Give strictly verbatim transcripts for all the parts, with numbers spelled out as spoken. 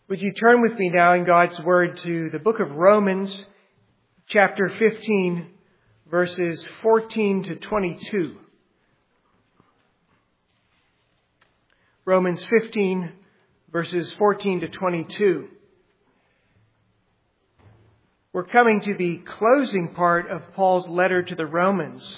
Would you turn with me now in God's Word to the book of Romans, chapter fifteen, verses fourteen to twenty-two. Romans fifteen, verses fourteen to twenty-two. We're coming to the closing part of Paul's letter to the Romans.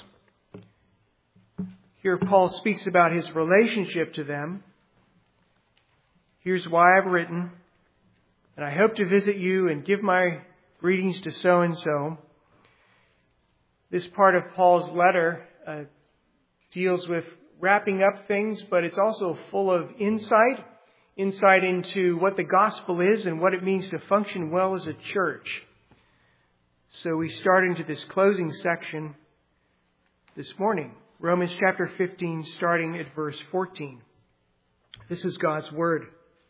Here Paul speaks about his relationship to them. Here's why I've written, and I hope to visit you and give my greetings to so-and-so. This part of Paul's letter uh, deals with wrapping up things, but it's also full of insight, insight into what the gospel is and what it means to function well as a church. So we start into this closing section this morning. Romans chapter fifteen, starting at verse fourteen. This is God's Word.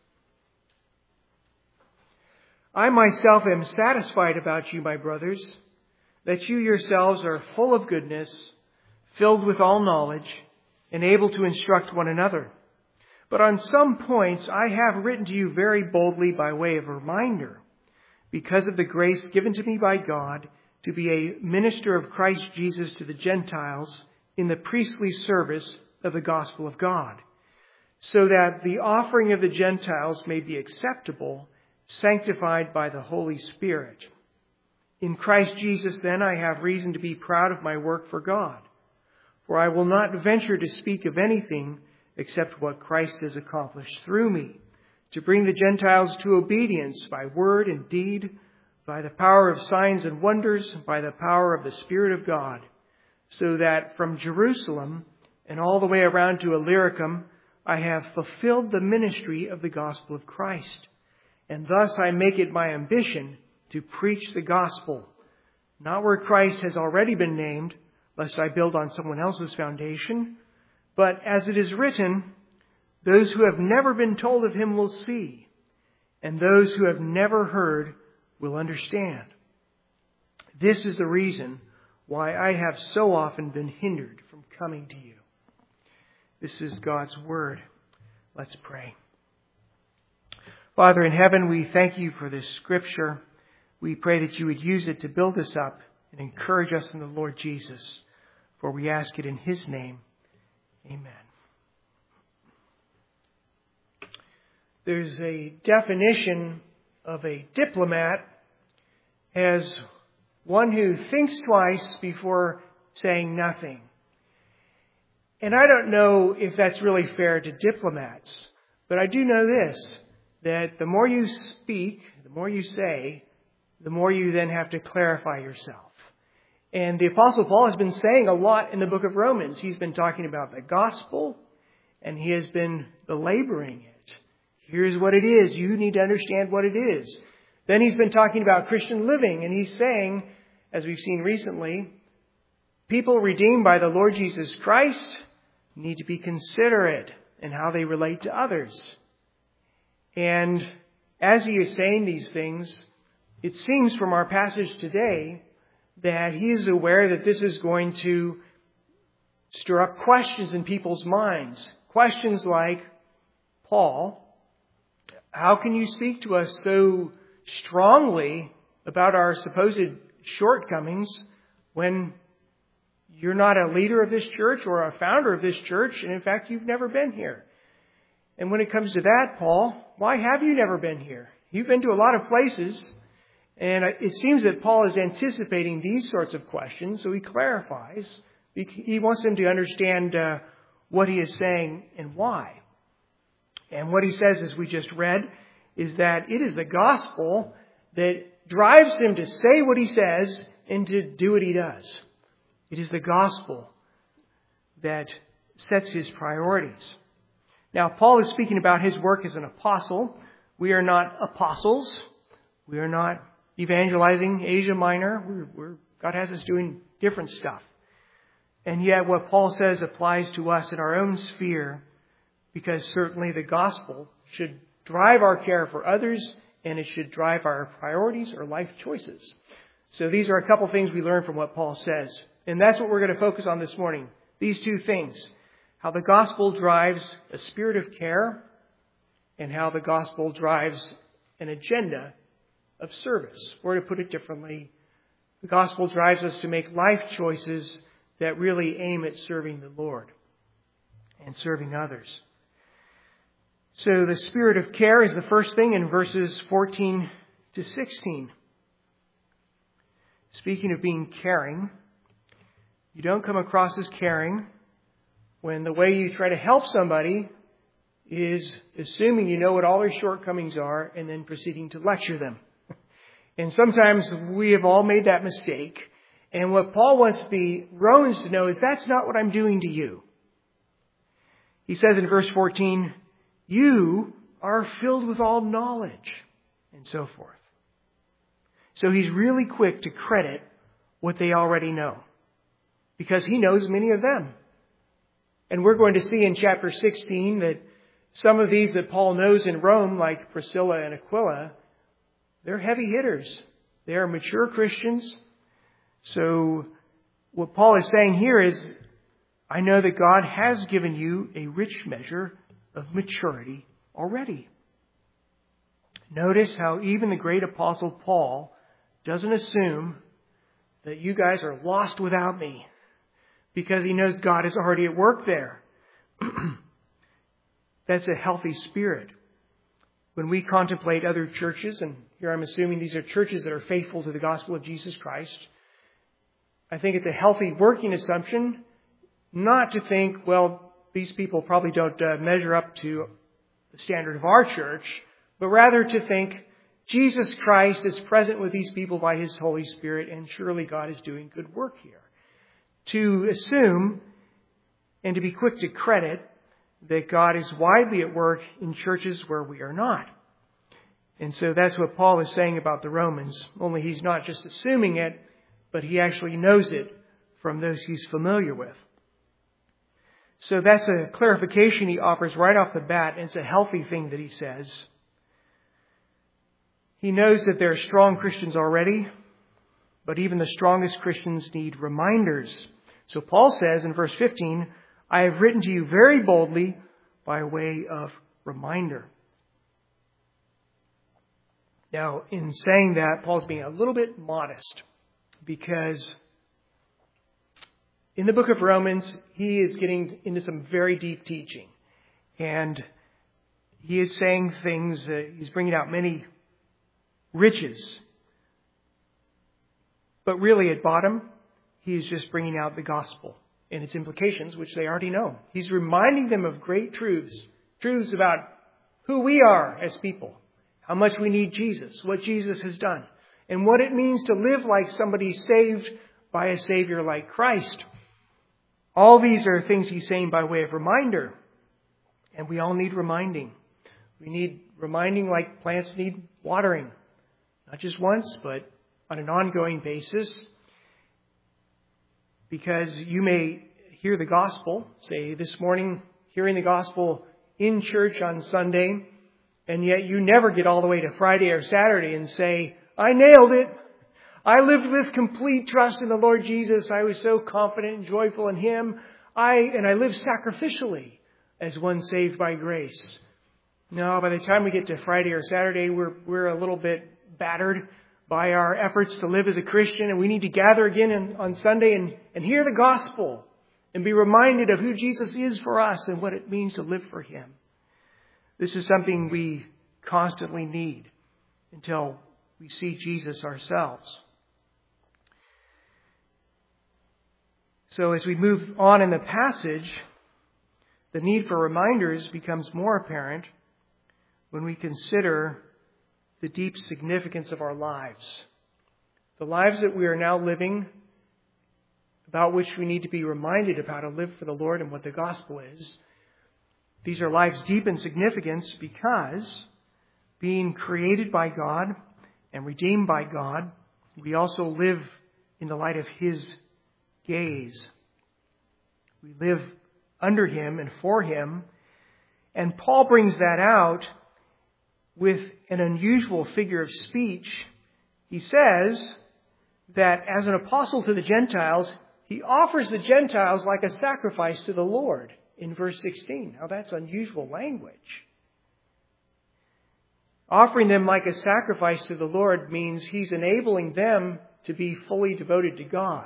I myself am satisfied about you, my brothers, that you yourselves are full of goodness, filled with all knowledge, and able to instruct one another. But on some points I have written to you very boldly by way of reminder, because of the grace given to me by God to be a minister of Christ Jesus to the Gentiles in the priestly service of the gospel of God, so that the offering of the Gentiles may be acceptable, sanctified by the Holy Spirit. In Christ Jesus, then, I have reason to be proud of my work for God, for I will not venture to speak of anything except what Christ has accomplished through me, to bring the Gentiles to obedience by word and deed, by the power of signs and wonders, by the power of the Spirit of God, so that from Jerusalem and all the way around to Illyricum, I have fulfilled the ministry of the gospel of Christ. And thus I make it my ambition to preach the gospel, not where Christ has already been named, lest I build on someone else's foundation, but as it is written, those who have never been told of him will see, and those who have never heard will understand. This is the reason why I have so often been hindered from coming to you. This is God's Word. Let's pray. Father in heaven, we thank you for this scripture. We pray that you would use it to build us up and encourage us in the Lord Jesus. For we ask it in his name. Amen. There's a definition of a diplomat as one who thinks twice before saying nothing. And I don't know if that's really fair to diplomats, but I do know this, that the more you speak, the more you say, the more you then have to clarify yourself. And the Apostle Paul has been saying a lot in the book of Romans. He's been talking about the gospel, and he has been belaboring it. Here's what it is. You need to understand what it is. Then he's been talking about Christian living, and he's saying, as we've seen recently, people redeemed by the Lord Jesus Christ need to be considerate in how they relate to others. And as he is saying these things, it seems from our passage today that he is aware that this is going to stir up questions in people's minds. Questions like, Paul, how can you speak to us so strongly about our supposed shortcomings when you're not a leader of this church or a founder of this church, and in fact, you've never been here? And when it comes to that, Paul, why have you never been here? You've been to a lot of places, and it seems that Paul is anticipating these sorts of questions, so he clarifies. He wants them to understand uh, what he is saying and why. And what he says, as we just read, is that it is the gospel that drives him to say what he says and to do what he does. It is the gospel that sets his priorities. Now, Paul is speaking about his work as an apostle. We are not apostles. We are not evangelizing Asia Minor. We're, we're, God has us doing different stuff. And yet what Paul says applies to us in our own sphere, because certainly the gospel should drive our care for others, and it should drive our priorities or life choices. So these are a couple things we learn from what Paul says. And that's what we're going to focus on this morning. These two things. How the gospel drives a spirit of care, and how the gospel drives an agenda of service. Or to put it differently, the gospel drives us to make life choices that really aim at serving the Lord and serving others. So the spirit of care is the first thing in verses fourteen to sixteen. Speaking of being caring, you don't come across as caring when the way you try to help somebody is assuming you know what all their shortcomings are and then proceeding to lecture them. And sometimes we have all made that mistake. And what Paul wants the Romans to know is that's not what I'm doing to you. He says in verse fourteen, you are filled with all knowledge, and so forth. So he's really quick to credit what they already know, because he knows many of them. And we're going to see in chapter sixteen that some of these that Paul knows in Rome, like Priscilla and Aquila, they're heavy hitters. They are mature Christians. So what Paul is saying here is, I know that God has given you a rich measure of maturity already. Notice how even the great apostle Paul doesn't assume that you guys are lost without me, because he knows God is already at work there. That's a healthy spirit. When we contemplate other churches, and here I'm assuming these are churches that are faithful to the gospel of Jesus Christ, I think it's a healthy working assumption not to think, well, these people probably don't uh, measure up to the standard of our church, but rather to think Jesus Christ is present with these people by His Holy Spirit, and surely God is doing good work here. To assume and to be quick to credit that God is widely at work in churches where we are not. And so that's what Paul is saying about the Romans, only he's not just assuming it, but he actually knows it from those he's familiar with. So that's a clarification he offers right off the bat, and it's a healthy thing that he says. He knows that there are strong Christians already, but even the strongest Christians need reminders. So Paul says in verse fifteen, I have written to you very boldly by way of reminder. Now, in saying that, Paul's being a little bit modest, because in the book of Romans, he is getting into some very deep teaching. And he is saying things, uh, he's bringing out many riches. But really, at bottom, he is just bringing out the gospel and its implications, which they already know. He's reminding them of great truths, truths about who we are as people, how much we need Jesus, what Jesus has done, and what it means to live like somebody saved by a Savior like Christ. All these are things he's saying by way of reminder, and we all need reminding. We need reminding like plants need watering, not just once, but on an ongoing basis. Because you may hear the gospel, say this morning, hearing the gospel in church on Sunday, and yet you never get all the way to Friday or Saturday and say, I nailed it. I lived with complete trust in the Lord Jesus. I was so confident and joyful in Him. I and I lived sacrificially as one saved by grace. No, by the time we get to Friday or Saturday, we're we're a little bit battered by our efforts to live as a Christian, and we need to gather again in, on Sunday and, and hear the gospel and be reminded of who Jesus is for us and what it means to live for Him. This is something we constantly need until we see Jesus ourselves. So as we move on in the passage, the need for reminders becomes more apparent when we consider the deep significance of our lives. The lives that we are now living, about which we need to be reminded of how to live for the Lord and what the gospel is. These are lives deep in significance because, being created by God and redeemed by God, we also live in the light of His gaze. We live under Him and for Him. And Paul brings that out with an unusual figure of speech. He says that as an apostle to the Gentiles, he offers the Gentiles like a sacrifice to the Lord in verse sixteen. Now that's unusual language. Offering them like a sacrifice to the Lord means He's enabling them to be fully devoted to God.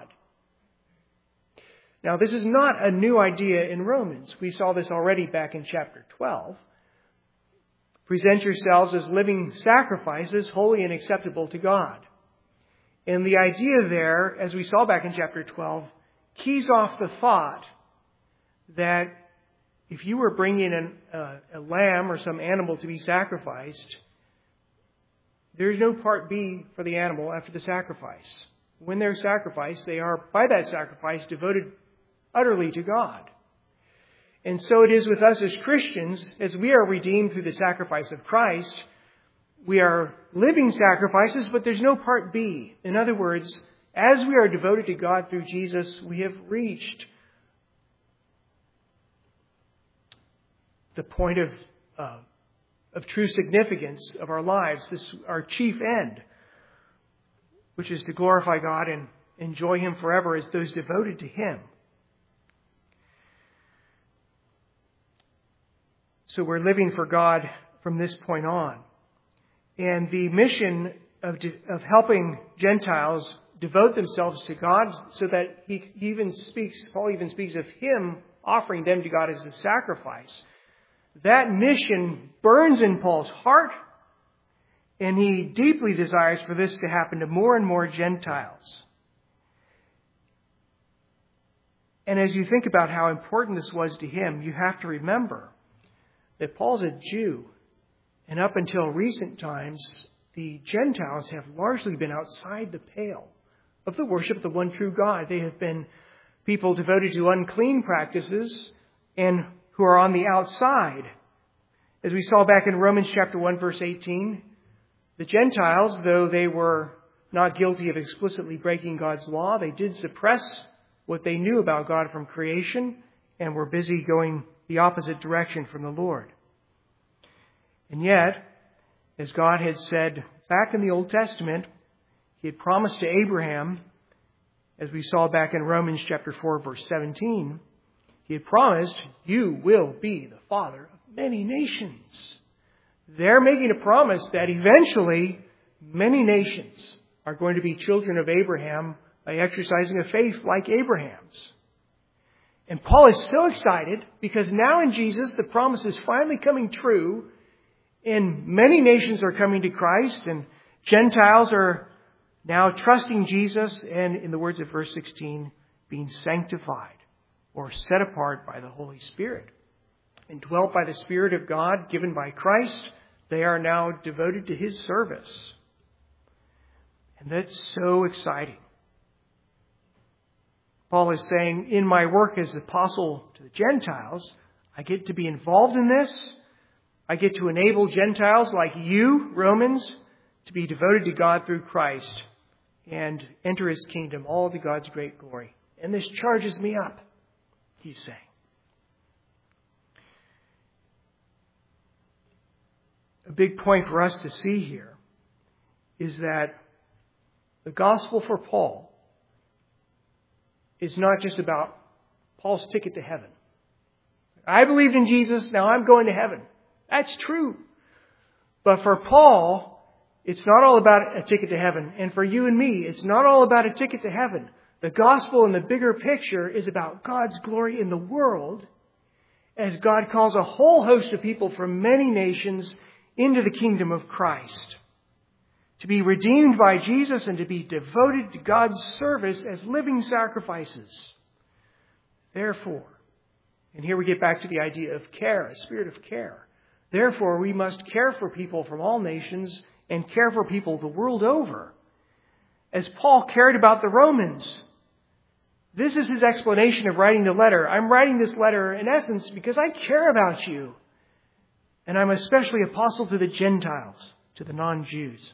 Now, this is not a new idea in Romans. We saw this already back in chapter twelve. Present yourselves as living sacrifices, holy and acceptable to God. And the idea there, as we saw back in chapter twelve, keys off the thought that if you were bringing an, uh, a lamb or some animal to be sacrificed, there's no part B for the animal after the sacrifice. When they're sacrificed, they are, by that sacrifice, devoted utterly to God. And so it is with us as Christians, as we are redeemed through the sacrifice of Christ, we are living sacrifices, but there's no part B. In other words, as we are devoted to God through Jesus, we have reached the point of uh, of true significance of our lives, this our chief end, which is to glorify God and enjoy Him forever as those devoted to Him. So we're living for God from this point on. And the mission of, de- of helping Gentiles devote themselves to God, so that he even speaks, Paul even speaks of Him offering them to God as a sacrifice. That mission burns in Paul's heart, and he deeply desires for this to happen to more and more Gentiles. And as you think about how important this was to him, you have to remember that Paul's a Jew, and up until recent times, the Gentiles have largely been outside the pale of the worship of the one true God. They have been people devoted to unclean practices and who are on the outside. As we saw back in Romans chapter one, verse eighteen, the Gentiles, though they were not guilty of explicitly breaking God's law, they did suppress what they knew about God from creation and were busy going the opposite direction from the Lord. And yet, as God had said back in the Old Testament, He had promised to Abraham, as we saw back in Romans chapter four, verse seventeen, He had promised, you will be the father of many nations. They're making a promise that eventually many nations are going to be children of Abraham by exercising a faith like Abraham's. And Paul is so excited because now in Jesus the promise is finally coming true, and many nations are coming to Christ, and Gentiles are now trusting Jesus and, in the words of verse sixteen, being sanctified or set apart by the Holy Spirit. And dwelt by the Spirit of God given by Christ, they are now devoted to His service. And that's so exciting. Paul is saying, in my work as apostle to the Gentiles, I get to be involved in this. I get to enable Gentiles like you, Romans, to be devoted to God through Christ and enter His kingdom, all to God's great glory. And this charges me up, he's saying. A big point for us to see here is that the gospel for Paul is not just about Paul's ticket to heaven. I believed in Jesus, now I'm going to heaven. That's true. But for Paul, it's not all about a ticket to heaven. And for you and me, it's not all about a ticket to heaven. The gospel in the bigger picture is about God's glory in the world as God calls a whole host of people from many nations into the kingdom of Christ, to be redeemed by Jesus and to be devoted to God's service as living sacrifices. Therefore, and here we get back to the idea of care, a spirit of care. Therefore, we must care for people from all nations and care for people the world over, as Paul cared about the Romans. This is his explanation of writing the letter. I'm writing this letter, in essence, because I care about you. And I'm especially apostle to the Gentiles, to the non-Jews.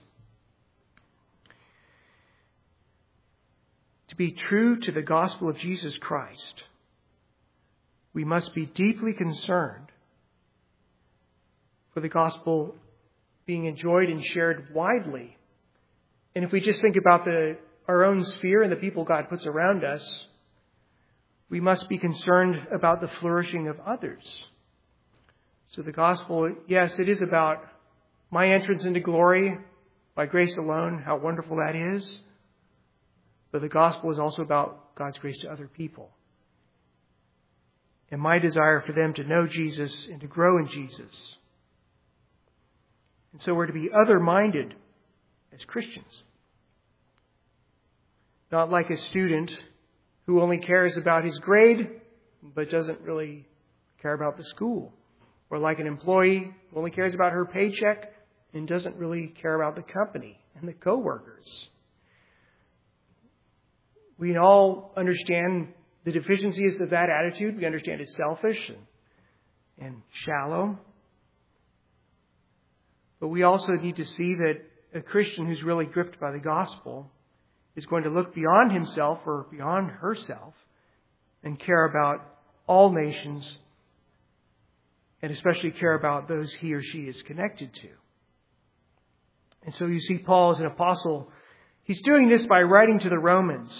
To be true to the gospel of Jesus Christ, we must be deeply concerned for the gospel being enjoyed and shared widely. And if we just think about the our own sphere and the people God puts around us, we must be concerned about the flourishing of others. So the gospel, yes, it is about my entrance into glory by grace alone, how wonderful that is. But the gospel is also about God's grace to other people. And my desire for them to know Jesus and to grow in Jesus. And so we're to be other-minded as Christians. Not like a student who only cares about his grade, but doesn't really care about the school. Or like an employee who only cares about her paycheck and doesn't really care about the company and the co-workers. We all understand the deficiencies of that attitude. We understand it's selfish and, and shallow. But we also need to see that a Christian who's really gripped by the gospel is going to look beyond himself or beyond herself and care about all nations, and especially care about those he or she is connected to. And so you see Paul as an apostle. He's doing this by writing to the Romans.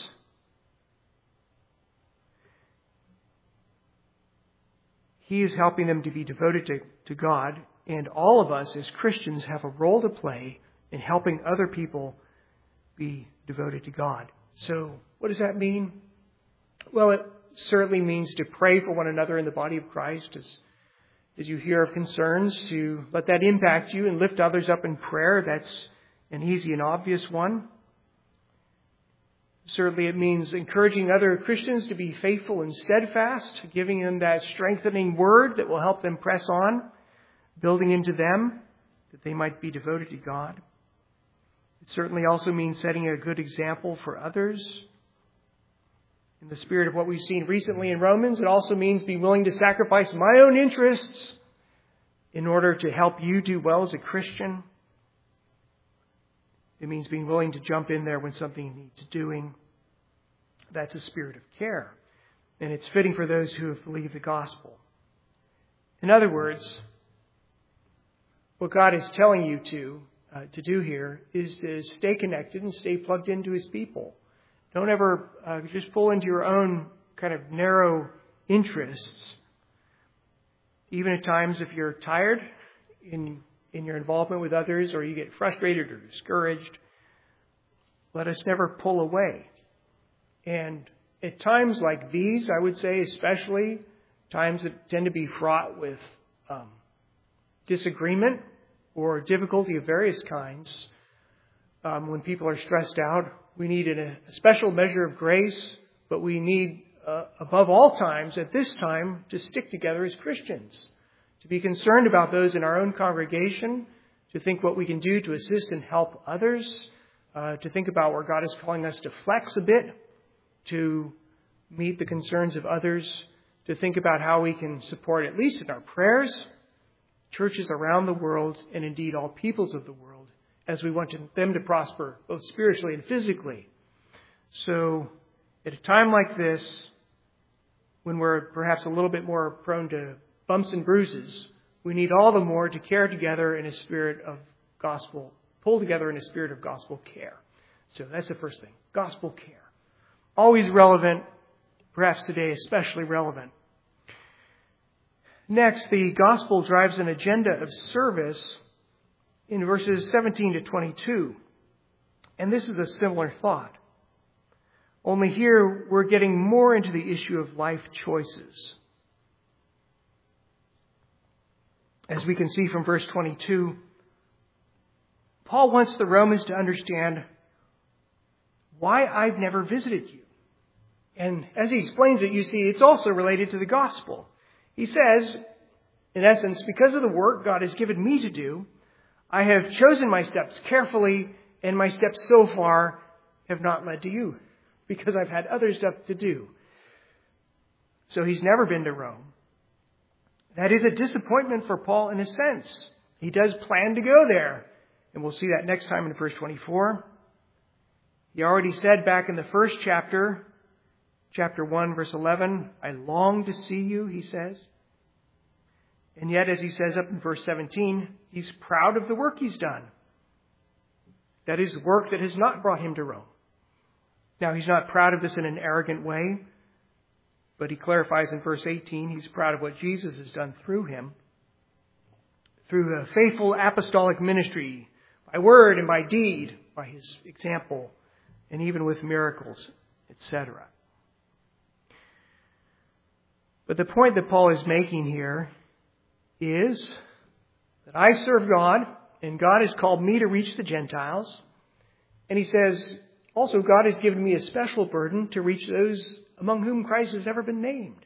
He is helping them to be devoted to, to God, and all of us as Christians have a role to play in helping other people be devoted to God. So what does that mean? Well, it certainly means to pray for one another in the body of Christ as, as you hear of concerns, to let that impact you and lift others up in prayer. That's an easy and obvious one. Certainly it means encouraging other Christians to be faithful and steadfast, giving them that strengthening word that will help them press on, building into them that they might be devoted to God. It certainly also means setting a good example for others. In the spirit of what we've seen recently in Romans, it also means being willing to sacrifice my own interests in order to help you do well as a Christian. It means being willing to jump in there when something needs doing. That's a spirit of care. And it's fitting for those who have believed the gospel. In other words, what God is telling you to Uh, to do here is to stay connected and stay plugged into His people. Don't ever uh, just pull into your own kind of narrow interests. Even at times if you're tired in in your involvement with others, or you get frustrated or discouraged, let us never pull away. And at times like these, I would say especially, times that tend to be fraught with um, disagreement or difficulty of various kinds, um, when people are stressed out, we need a, a special measure of grace, but we need, uh, above all times, at this time, to stick together as Christians, to be concerned about those in our own congregation, to think what we can do to assist and help others, uh, to think about where God is calling us to flex a bit, to meet the concerns of others, to think about how we can support, at least in our prayers, churches around the world, and indeed all peoples of the world, as we want them to prosper, both spiritually and physically. So, at a time like this, when we're perhaps a little bit more prone to bumps and bruises, we need all the more to care together in a spirit of gospel, pull together in a spirit of gospel care. So that's the first thing, gospel care. Always relevant, perhaps today especially relevant. Next, the gospel drives an agenda of service in verses seventeen to twenty-two. And this is a similar thought. Only here we're getting more into the issue of life choices. As we can see from verse twenty-two, Paul wants the Romans to understand why I've never visited you. And as he explains it, you see, it's also related to the gospel. He says, in essence, because of the work God has given me to do, I have chosen my steps carefully, and my steps so far have not led to you, because I've had other stuff to do. So he's never been to Rome. That is a disappointment for Paul in a sense. He does plan to go there, and we'll see that next time in verse twenty-four. He already said back in the first chapter, Chapter one, verse eleven, I long to see you, he says. And yet, as he says up in verse seventeen, he's proud of the work he's done. That is work that has not brought him to Rome. Now, he's not proud of this in an arrogant way, but he clarifies in verse eighteen, he's proud of what Jesus has done through him, through a faithful apostolic ministry, by word and by deed, by his example, and even with miracles, et cetera. But the point that Paul is making here is that I serve God, and God has called me to reach the Gentiles. And he says, also God has given me a special burden to reach those among whom Christ has ever been named.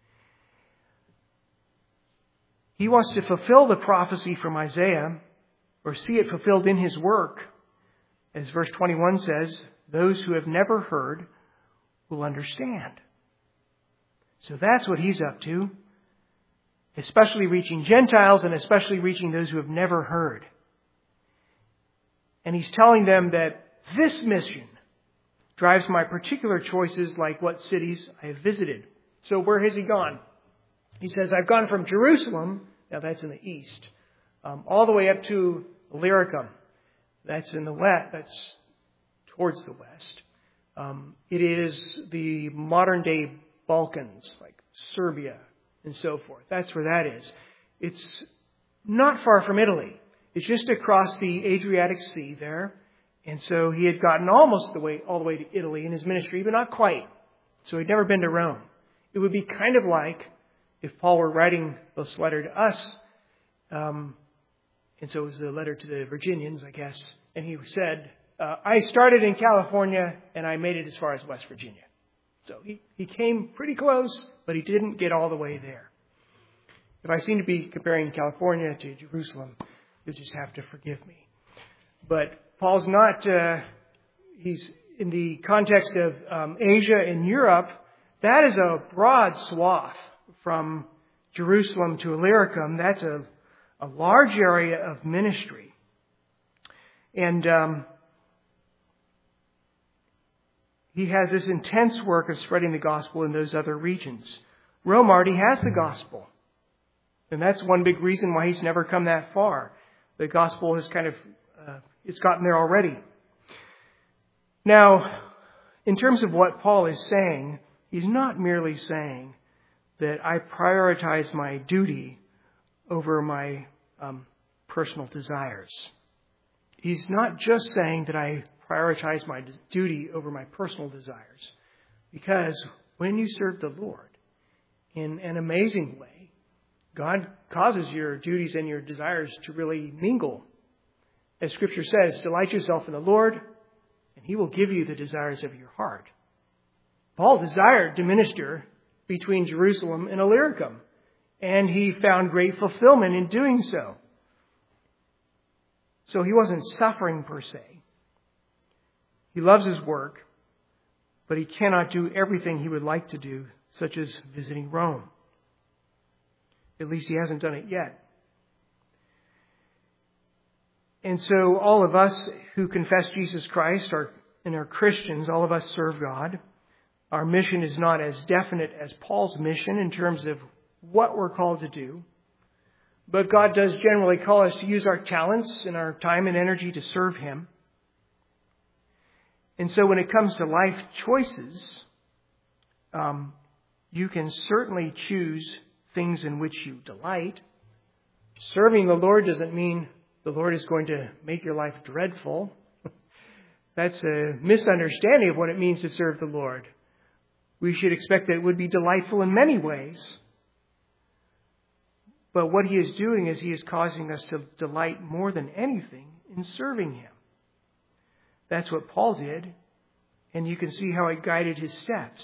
He wants to fulfill the prophecy from Isaiah, or see it fulfilled in his work. As verse twenty-one says, those who have never heard will understand. So that's what he's up to, especially reaching Gentiles and especially reaching those who have never heard. And he's telling them that this mission drives my particular choices, like what cities I have visited. So where has he gone? He says, I've gone from Jerusalem, now that's in the east, um, all the way up to Illyricum. That's in the west, that's towards the west. Um, it is the modern day Balkans, like Serbia and so forth. That's where that is. It's not far from Italy. It's just across the Adriatic Sea there. And so he had gotten almost the way, all the way to Italy in his ministry, but not quite. So he'd never been to Rome. It would be kind of like if Paul were writing this letter to us, um, and so it was the letter to the Virginians, I guess, and he said, uh, I started in California and I made it as far as West Virginia. So he, he came pretty close, but he didn't get all the way there. If I seem to be comparing California to Jerusalem, you'll just have to forgive me. But Paul's not, uh, he's in the context of um, Asia and Europe. That is a broad swath from Jerusalem to Illyricum. That's a, a large area of ministry. And um, he has this intense work of spreading the gospel in those other regions. Rome already has the gospel. And that's one big reason why he's never come that far. The gospel has kind of, uh, it's gotten there already. Now, in terms of what Paul is saying, he's not merely saying that I prioritize my duty over my um, personal desires. He's not just saying that I prioritize my duty over my personal desires. Because when you serve the Lord in an amazing way, God causes your duties and your desires to really mingle. As Scripture says, delight yourself in the Lord, and He will give you the desires of your heart. Paul desired to minister between Jerusalem and Illyricum, and he found great fulfillment in doing so. So he wasn't suffering per se. He loves his work, but he cannot do everything he would like to do, such as visiting Rome. At least he hasn't done it yet. And so all of us who confess Jesus Christ are, and are Christians, all of us serve God. Our mission is not as definite as Paul's mission in terms of what we're called to do. But God does generally call us to use our talents and our time and energy to serve Him. And so when it comes to life choices, um, you can certainly choose things in which you delight. Serving the Lord doesn't mean the Lord is going to make your life dreadful. That's a misunderstanding of what it means to serve the Lord. We should expect that it would be delightful in many ways. But what He is doing is He is causing us to delight more than anything in serving Him. That's what Paul did, and you can see how it guided his steps.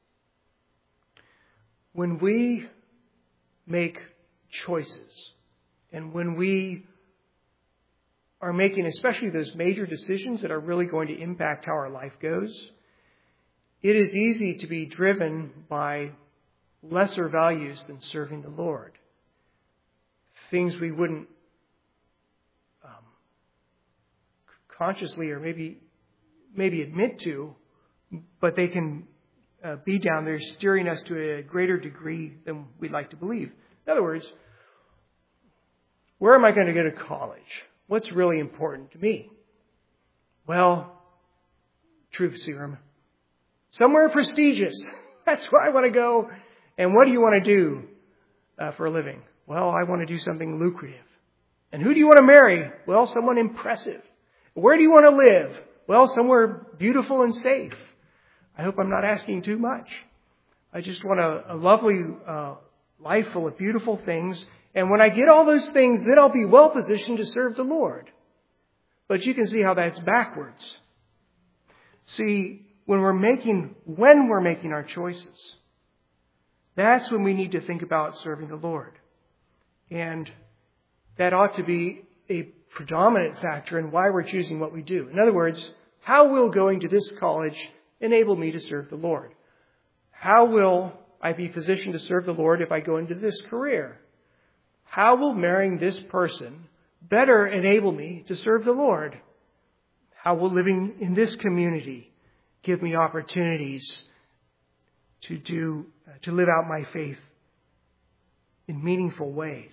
When we make choices, and when we are making especially those major decisions that are really going to impact how our life goes, it is easy to be driven by lesser values than serving the Lord. Things we wouldn't um, consciously or maybe maybe admit to, but they can uh, be down there steering us to a greater degree than we'd like to believe. In other words, where am I going to go to college? What's really important to me? Well, truth serum. Somewhere prestigious. That's where I want to go. And what do you want to do uh, for a living? Well, I want to do something lucrative. And who do you want to marry? Well, someone impressive. Where do you want to live? Well, somewhere beautiful and safe. I hope I'm not asking too much. I just want a, a lovely uh, life full of beautiful things. And when I get all those things, then I'll be well positioned to serve the Lord. But you can see how that's backwards. See, when we're making, when we're making our choices, that's when we need to think about serving the Lord. And that ought to be a predominant factor in why we're choosing what we do. In other words, how will going to this college enable me to serve the Lord? How will I be positioned to serve the Lord if I go into this career? How will marrying this person better enable me to serve the Lord? How will living in this community give me opportunities to do, to live out my faith in meaningful ways?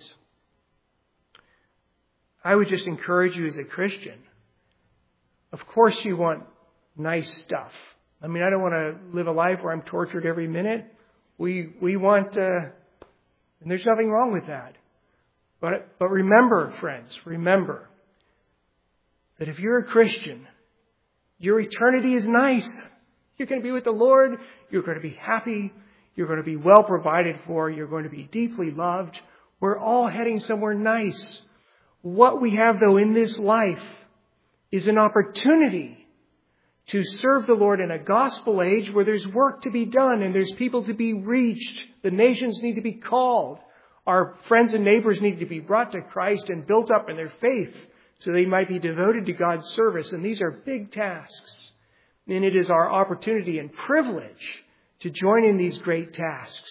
I would just encourage you as a Christian. Of course you want nice stuff. I mean, I don't want to live a life where I'm tortured every minute. We we want, uh, and there's nothing wrong with that. But but remember, friends, remember that if you're a Christian, your eternity is nice. You're going to be with the Lord. You're going to be happy. You're going to be well provided for. You're going to be deeply loved. We're all heading somewhere nice. What we have, though, in this life is an opportunity to serve the Lord in a gospel age where there's work to be done and there's people to be reached. The nations need to be called. Our friends and neighbors need to be brought to Christ and built up in their faith so they might be devoted to God's service. And these are big tasks. And it is our opportunity and privilege to join in these great tasks.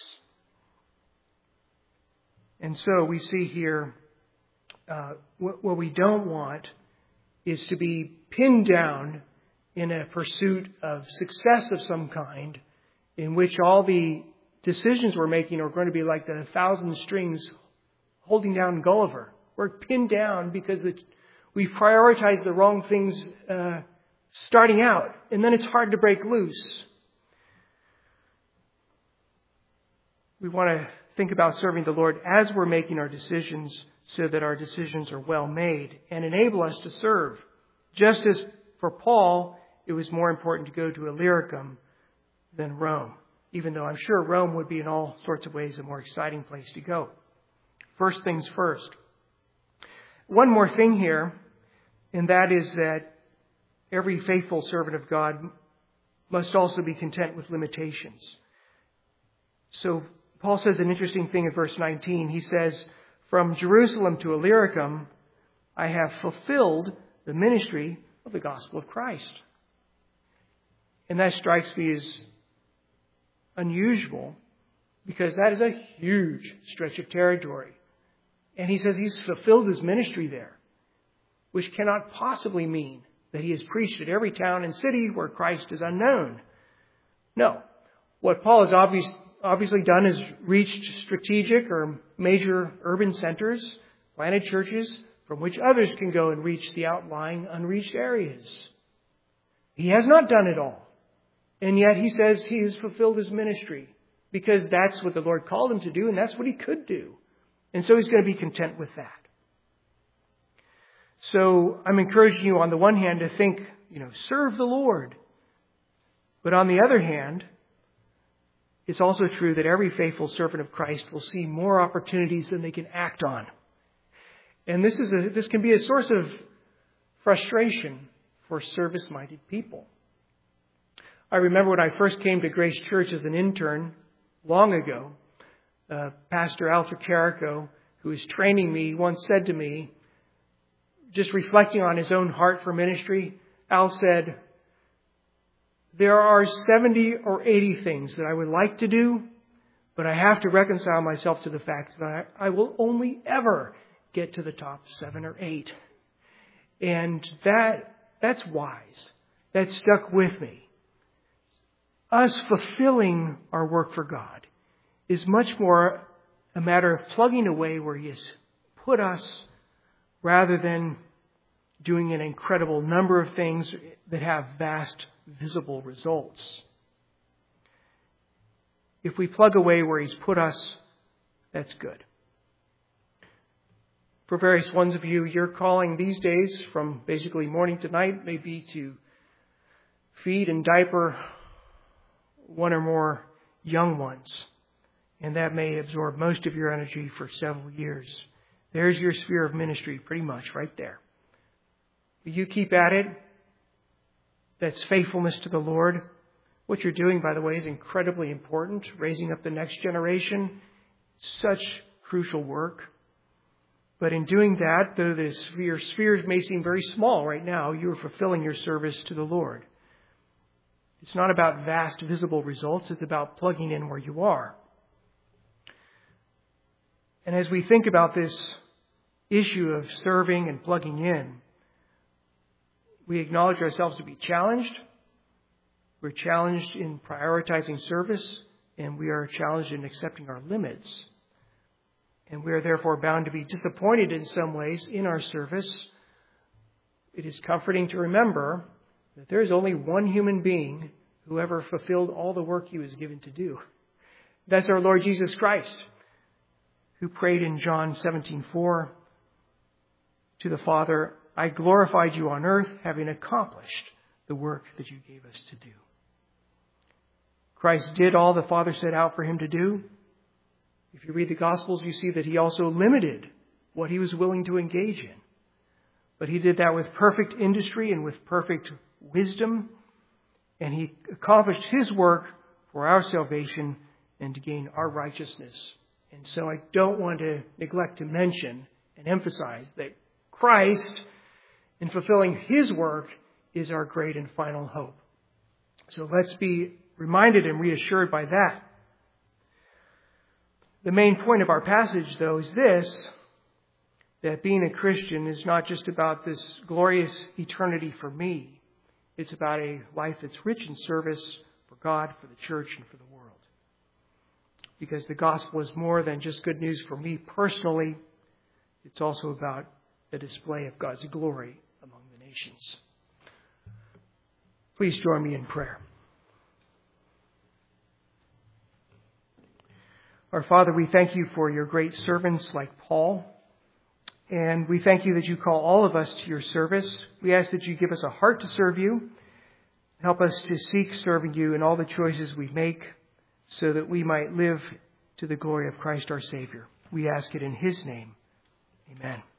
And so we see here uh, what, what we don't want is to be pinned down in a pursuit of success of some kind in which all the decisions we're making are going to be like the thousand strings holding down Gulliver. We're pinned down because it, we prioritize the wrong things uh, starting out, and then it's hard to break loose. We want to think about serving the Lord as we're making our decisions so that our decisions are well made and enable us to serve. Just as for Paul, it was more important to go to Illyricum than Rome, even though I'm sure Rome would be in all sorts of ways a more exciting place to go. First things first. One more thing here, and that is that every faithful servant of God must also be content with limitations. So Paul says an interesting thing in verse nineteen. He says, "From Jerusalem to Illyricum, I have fulfilled the ministry of the gospel of Christ." And that strikes me as unusual because that is a huge stretch of territory. And he says he's fulfilled his ministry there, which cannot possibly mean that he has preached at every town and city where Christ is unknown. No. What Paul has obvious, obviously done is reached strategic or major urban centers, planted churches from which others can go and reach the outlying, unreached areas. He has not done it all. And yet he says he has fulfilled his ministry because that's what the Lord called him to do and that's what he could do. And so he's going to be content with that. So I'm encouraging you on the one hand to think, you know, serve the Lord. But on the other hand, it's also true that every faithful servant of Christ will see more opportunities than they can act on. And this is a, this can be a source of frustration for service-minded people. I remember when I first came to Grace Church as an intern long ago, uh, Pastor Al Tricarico, who was training me, once said to me, just reflecting on his own heart for ministry, Al said, "There are seventy or eighty things that I would like to do, but I have to reconcile myself to the fact that I, I will only ever get to the top seven or eight." And that that's wise. That stuck with me. Us fulfilling our work for God is much more a matter of plugging away where He has put us rather than doing an incredible number of things that have vast visible results. If we plug away where He's put us, that's good. For various ones of you, your calling these days from basically morning to night may be to feed and diaper one or more young ones. And that may absorb most of your energy for several years. There's your sphere of ministry pretty much right there. You keep at it. That's faithfulness to the Lord. What you're doing, by the way, is incredibly important. Raising up the next generation, such crucial work. But in doing that, though this, your spheres may seem very small right now, you are fulfilling your service to the Lord. It's not about vast visible results. It's about plugging in where you are. And as we think about this issue of serving and plugging in, we acknowledge ourselves to be challenged. We're challenged in prioritizing service, and we are challenged in accepting our limits. And we are therefore bound to be disappointed in some ways in our service. It is comforting to remember that there is only one human being who ever fulfilled all the work he was given to do. That's our Lord Jesus Christ, who prayed in John seventeen four to the Father, I glorified you on earth, having accomplished the work that you gave us to do. Christ did all the Father set out for him to do. If you read the Gospels, you see that he also limited what he was willing to engage in. But he did that with perfect industry and with perfect wisdom. And he accomplished his work for our salvation and to gain our righteousness. And so I don't want to neglect to mention and emphasize that Christ, in fulfilling his work, is our great and final hope. So let's be reminded and reassured by that. The main point of our passage, though, is this, that being a Christian is not just about this glorious eternity for me. It's about a life that's rich in service for God, for the church, and for the world. Because the gospel is more than just good news for me personally. It's also about a display of God's glory among the nations. Please join me in prayer. Our Father, we thank you for your great servants like Paul. And we thank you that you call all of us to your service. We ask that you give us a heart to serve you. Help us to seek serving you in all the choices we make so that we might live to the glory of Christ our Savior. We ask it in his name. Amen.